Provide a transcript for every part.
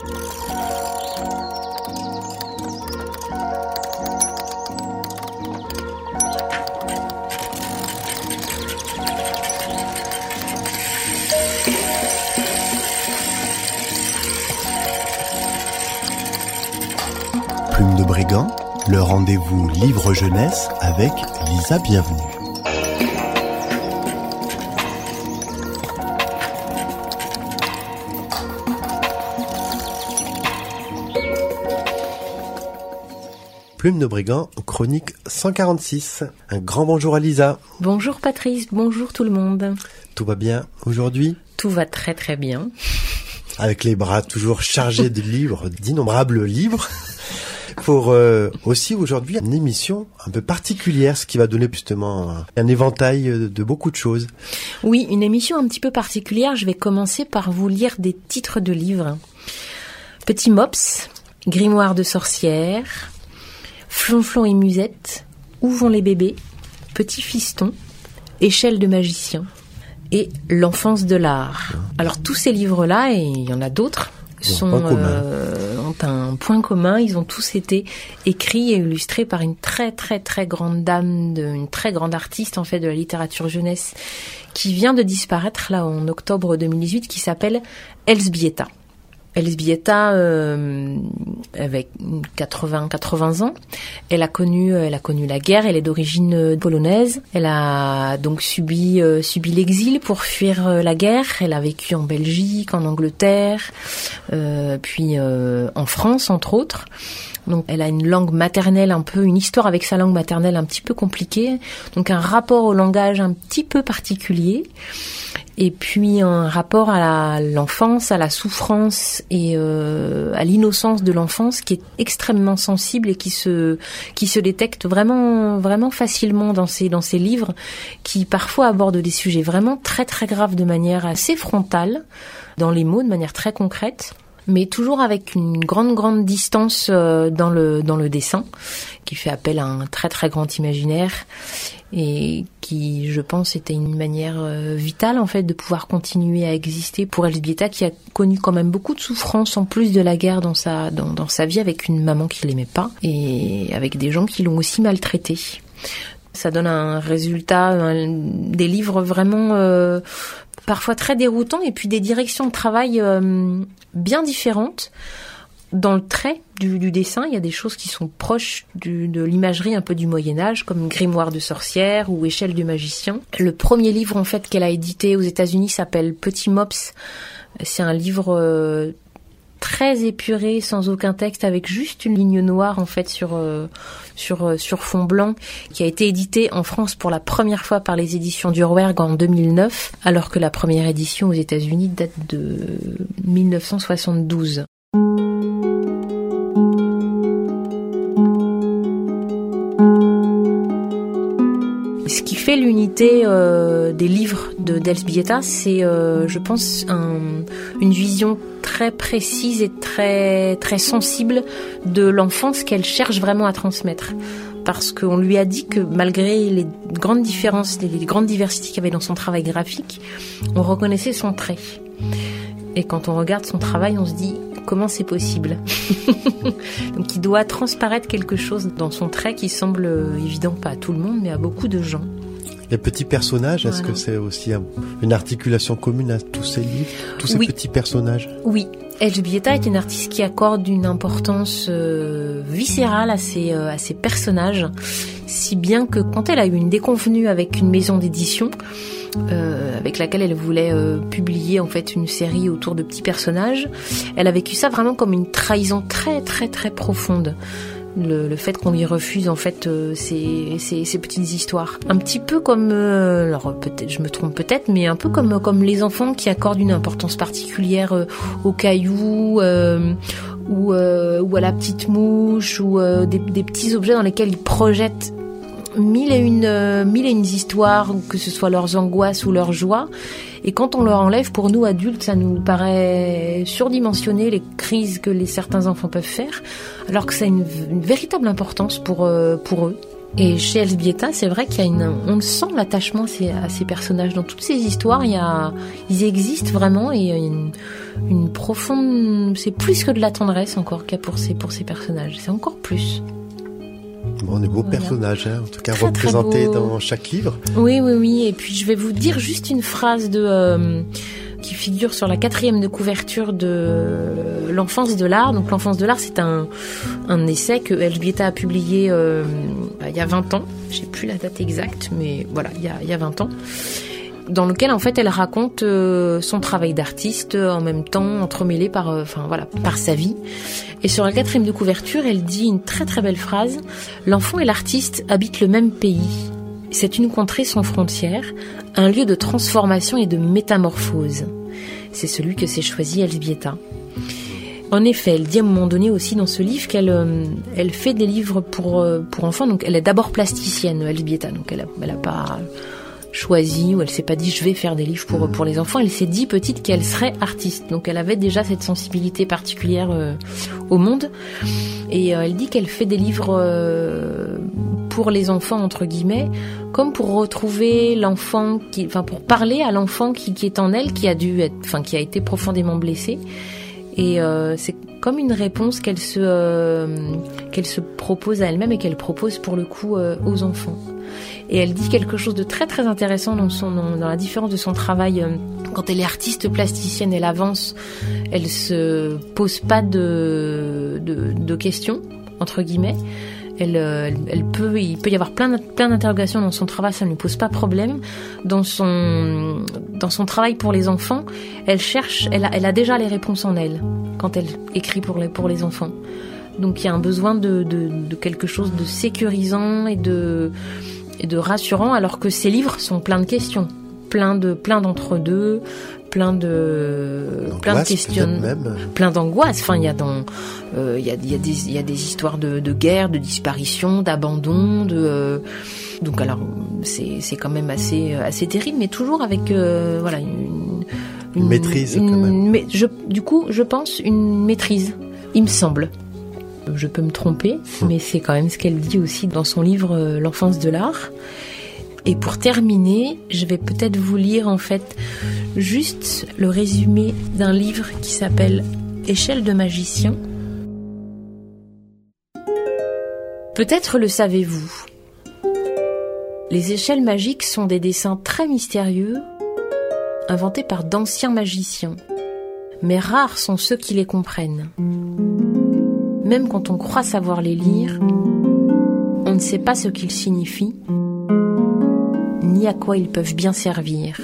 Plume de Brigand, le rendez-vous livre jeunesse avec Lisa Bienvenue. Plume de Brigand, chronique 146. Un grand bonjour à Lisa. Bonjour Patrice, bonjour tout le monde. Tout va bien aujourd'hui ? Tout va très très bien. Avec les bras toujours chargés de livres, d'innombrables livres. Pour aussi aujourd'hui une émission un peu particulière, ce qui va donner justement un éventail de beaucoup de choses. Oui, une émission un petit peu particulière. Je vais commencer par vous lire des titres de livres. Petit Mops, Grimoire de sorcière, Flonflon et Musette, Où vont les bébés, Petit Fiston, Échelle de magicien et L'enfance de l'art. Alors tous ces livres-là, et il y en a d'autres, ont un point commun. Ils ont tous été écrits et illustrés par une très très très grande dame, une très grande artiste en fait de la littérature jeunesse qui vient de disparaître là en octobre 2018, qui s'appelle Elżbieta. Elżbieta, avec 80 ans, elle a connu la guerre. Elle est d'origine polonaise. Elle a donc subi l'exil pour fuir la guerre. Elle a vécu en Belgique, en Angleterre, puis en France entre autres. Donc elle a une langue maternelle une histoire avec sa langue maternelle un petit peu compliquée. Donc un rapport au langage un petit peu particulier. Et puis un rapport à l'enfance, à la souffrance et à l'innocence de l'enfance qui est extrêmement sensible et qui se détecte vraiment vraiment facilement dans ces livres qui parfois abordent des sujets vraiment très très graves de manière assez frontale dans les mots, de manière très concrète, mais toujours avec une grande distance dans le dessin, qui fait appel à un très très grand imaginaire et qui, je pense, était une manière vitale en fait de pouvoir continuer à exister pour Elżbieta, qui a connu quand même beaucoup de souffrances en plus de la guerre dans sa vie, avec une maman qui l'aimait pas et avec des gens qui l'ont aussi maltraitée. Ça donne un résultat, des livres vraiment parfois très déroutants, et puis des directions de travail bien différentes. Dans le trait du dessin, il y a des choses qui sont proches de l'imagerie un peu du Moyen-Âge, comme Grimoire de sorcière ou Échelle de magicien. Le premier livre en fait qu'elle a édité aux États-Unis s'appelle Petit Mops. C'est un livre très épuré, sans aucun texte, avec juste une ligne noire en fait sur fond blanc, qui a été édité en France pour la première fois par les éditions d'Urwerg en 2009, alors que la première édition aux États-Unis date de 1972. Ce qui fait l'unité des livres d'Elżbieta, c'est, je pense, une vision très précise et très très sensible de l'enfance qu'elle cherche vraiment à transmettre. Parce qu'on lui a dit que malgré les grandes différences, les grandes diversités qu'il y avait dans son travail graphique, on reconnaissait son trait. Et quand on regarde son travail, on se dit comment c'est possible. Donc il doit transparaître quelque chose dans son trait qui semble évident, pas à tout le monde, mais à beaucoup de gens. Les petits personnages, est-ce que c'est aussi une articulation commune à tous ces livres, tous ces petits personnages ? Oui. Elżbieta est une artiste qui accorde une importance viscérale à ses personnages, si bien que quand elle a eu une déconvenue avec une maison d'édition, avec laquelle elle voulait publier en fait une série autour de petits personnages, elle a vécu ça vraiment comme une trahison très très très profonde. Le fait qu'on lui refuse en fait ces petites histoires, un petit peu comme alors peut-être je me trompe peut-être, mais un peu comme les enfants qui accordent une importance particulière aux cailloux ou à la petite mouche ou des petits objets dans lesquels ils projettent mille et une histoires, que ce soit leurs angoisses ou leurs joies. Et quand on leur enlève, pour nous adultes, ça nous paraît surdimensionné les crises que certains enfants peuvent faire, alors que ça a une véritable importance pour eux. Et chez Elżbieta, c'est vrai qu'il y a on sent l'attachement à ces personnages. Dans toutes ces histoires, ils existent vraiment, et il y a une profonde, c'est plus que de la tendresse encore qu'il y a pour ces personnages. C'est encore plus. Bon, des beaux personnages, hein, en tout cas représentés dans chaque livre. Oui. Et puis je vais vous dire juste une phrase qui figure sur la 4e de couverture de L'Enfance de l'Art. Donc L'Enfance de l'Art, c'est un essai que Elżbieta a publié il y a 20 ans. Je sais plus la date exacte, mais voilà, il y a 20 ans. Dans lequel en fait elle raconte son travail d'artiste en même temps entremêlé par sa vie. Et sur la 4e de couverture, elle dit une très très belle phrase: l'enfant et l'artiste habitent le même pays. C'est une contrée sans frontières, un lieu de transformation et de métamorphose. C'est celui que s'est choisi Elżbieta. En effet, elle dit à un moment donné aussi dans ce livre qu'elle fait des livres pour enfants. Donc elle est d'abord plasticienne, Elżbieta. Donc elle a pas choisi, ou elle s'est pas dit je vais faire des livres pour les enfants. Elle s'est dit petite qu'elle serait artiste. Donc elle avait déjà cette sensibilité particulière au monde. Et elle dit qu'elle fait des livres pour les enfants entre guillemets, comme pour retrouver l'enfant pour parler à l'enfant qui est en elle, qui a été profondément blessé. Et c'est comme une réponse qu'elle se propose à elle-même et qu'elle propose pour le coup aux enfants. Et elle dit quelque chose de très très intéressant dans la différence de son travail. Quand elle est artiste plasticienne, elle avance, elle se pose pas de questions entre guillemets. Il peut y avoir plein d'interrogations dans son travail, ça ne lui pose pas problème. Dans son travail pour les enfants, elle a déjà les réponses en elle quand elle écrit pour les enfants. Donc il y a un besoin de quelque chose de sécurisant et de rassurant, alors que ces livres sont pleins de questions, plein d'entre-deux, plein de questions, plein d'angoisse. Enfin, il y a des histoires de guerre, de disparition, d'abandon, donc alors c'est quand même assez terrible, mais toujours avec une maîtrise quand même. Je pense une maîtrise, il me semble. Je peux me tromper, mais c'est quand même ce qu'elle dit aussi dans son livre L'Enfance de l'Art. Et pour terminer, je vais peut-être vous lire en fait juste le résumé d'un livre qui s'appelle Échelle de magicien. Peut-être le savez-vous. Les échelles magiques sont des dessins très mystérieux inventés par d'anciens magiciens. Mais rares sont ceux qui les comprennent. Même quand on croit savoir les lire, on ne sait pas ce qu'ils signifient, ni à quoi ils peuvent bien servir.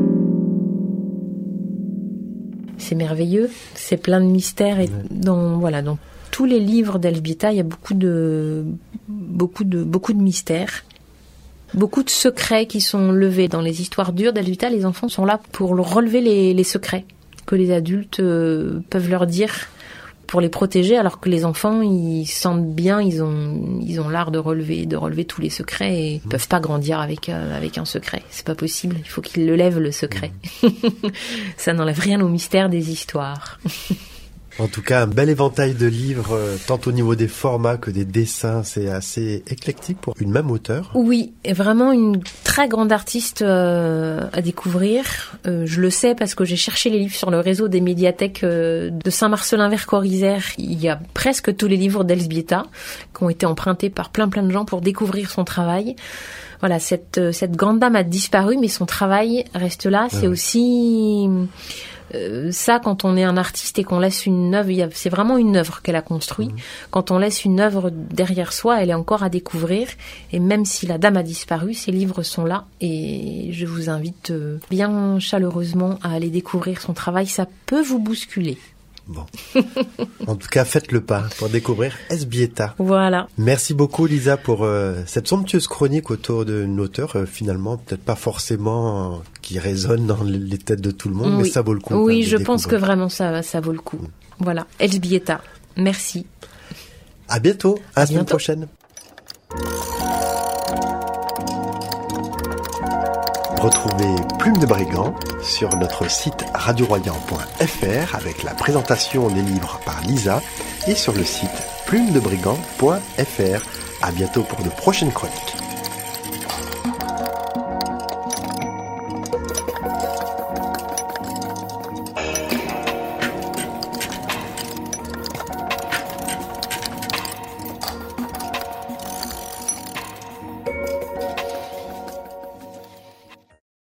C'est merveilleux, c'est plein de mystères et dans tous les livres d'Elżbieta, il y a beaucoup de mystères, beaucoup de secrets qui sont levés. Dans les histoires dures d'Elżbieta, les enfants sont là pour relever les secrets que les adultes peuvent leur dire, pour les protéger, alors que les enfants, ils sentent bien, ils ont l'art de relever tous les secrets et ils peuvent pas grandir avec un secret. C'est pas possible. Il faut qu'ils le lèvent, le secret. Ça n'enlève rien au mystère des histoires. En tout cas, un bel éventail de livres, tant au niveau des formats que des dessins. C'est assez éclectique pour une même auteure. Oui, et vraiment une très grande artiste à découvrir. Je le sais parce que j'ai cherché les livres sur le réseau des médiathèques de Saint-Marcelin-vers-Corizère. Il y a presque tous les livres d'Elżbieta qui ont été empruntés par plein de gens pour découvrir son travail. Voilà, cette grande dame a disparu, mais son travail reste là. C'est aussi... ça, quand on est un artiste et qu'on laisse une œuvre, c'est vraiment une œuvre qu'elle a construite. Quand on laisse une œuvre derrière soi, elle est encore à découvrir. Et même si la dame a disparu, ses livres sont là. Et je vous invite bien chaleureusement à aller découvrir son travail. Ça peut vous bousculer. Bon. En tout cas, faites le pas pour découvrir Elżbieta. Voilà. Merci beaucoup, Lisa, pour cette somptueuse chronique autour d'une auteure, finalement, peut-être pas forcément qui résonne dans les têtes de tout le monde, mais ça vaut le coup. Oui, je pense que vraiment ça vaut le coup. Voilà. Elżbieta. Merci. À bientôt. À la semaine prochaine. Retrouvez Plume de Brigand sur notre site radioroyan.fr avec la présentation des livres par Lisa et sur le site plumedebrigand.fr. À bientôt pour de prochaines chroniques.